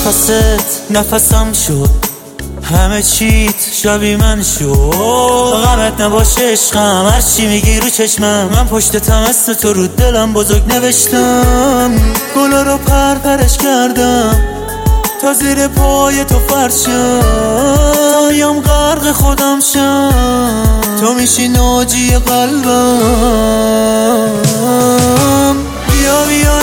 نفسم شد، همه چیت شبیه من شد. غمت نباشه عشقم، هرچی میگی رو چشمم، من پشتتم اسم تو رو دلم بزرگ نوشتم. گلا رو پرپرش کردم تا زیر پای تو فرشم، تا میام غرق خودم شم، تو میشی ناجی قلبم. بیا بیا